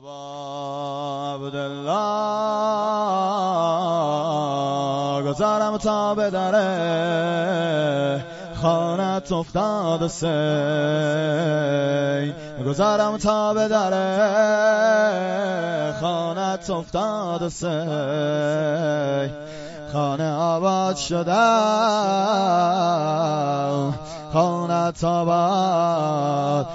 ابا عبدالله گذارم تا به در خانت افتاد سی گذارم تا به در خانت افتاد سی خانه آباد شدم خانت آباد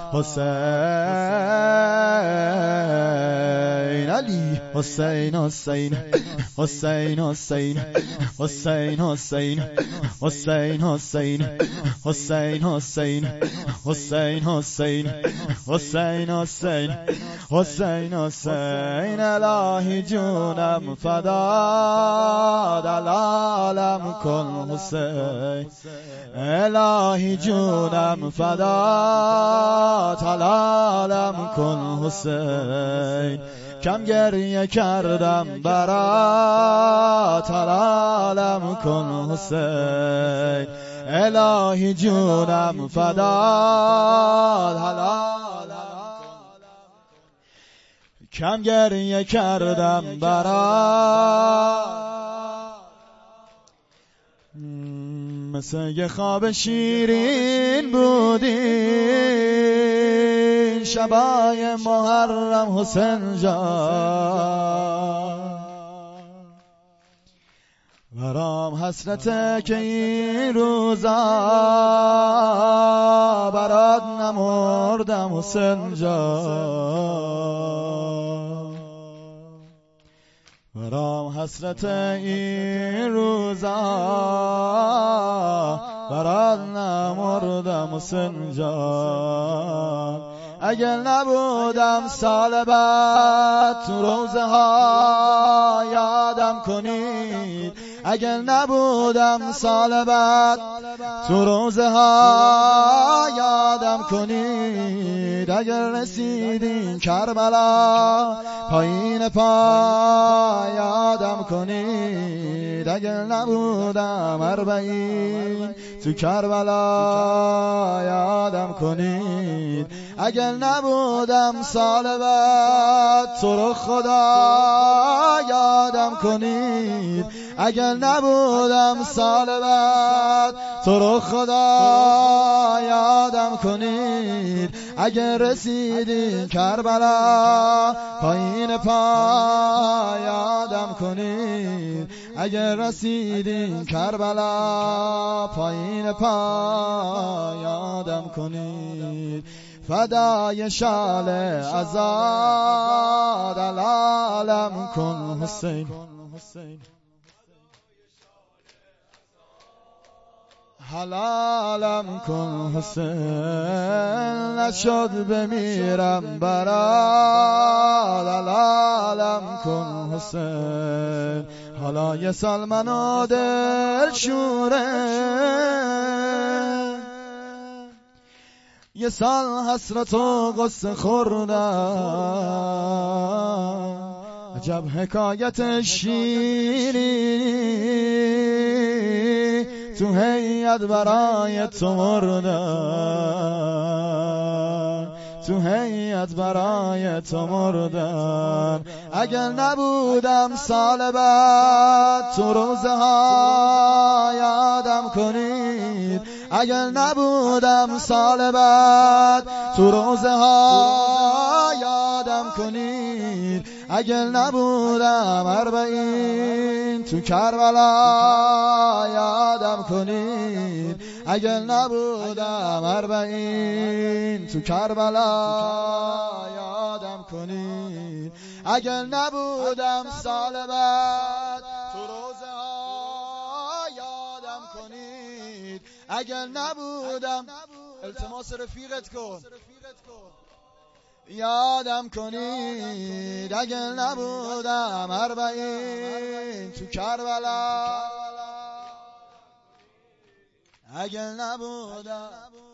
حسین علی حسین حسین حسین حسین حسین حسین حسین حسین حسین حسین حسین حسین حسین حسین حسین حسین الهی جونم فداد العالم کن حسین الهی جونم فداد العالم کن حسین کم گریه کردم برات العالم کن حسین الهی جونم فداد العالم کم گریه کردم برات مثل یه خواب شیرین بودی شبای محرم حسین جان برام حسرته که این روزا برات نمردم حسین جان برام حسرت این روزا برات نمردم حسین جان اگر نبودم سال بعد تو روزه ها یادم کنید اگر نبودم سال بعد تو روزه ها یادم کنید اگر رسیدین کربلا پایین پا یادم کنید اگر نبودم 40 تو کربلا یادم کنید اگر نبودم سال بعد تو رو خدا یادم کنید اگر نبودم سال بعد تو رو خدا یادم کنید اگر رسیدین کربلا پایین پا یادم کنید اگر رسیدین کربلا پایین پا یادم کنید فدای شال آزاد العالم کن حسین حلالم کن حسین نشد بمیرم برات العالم کن حسین حالا یه سال منو دل شوره یه سال حسرت و غصه خوردم عجب حکایت شیری تو هیئت برای تو مردن تو هیئت برای تو مردن اگر نبودم سال بعد تو روزه ها یادم کنید اگر نبودم سال بعد تو روزه ها یادم کنید اگر نبودم 40 تو کربلا یادم کنید اگر نبودم 40 تو کربلا یادم کنید اگر نبودم سال بعد تو روزه ها یادم کنید اگر نبودم التماس رفیقت کن یادم کنید اگر نبودم 40 تو کربلا اگر نبودم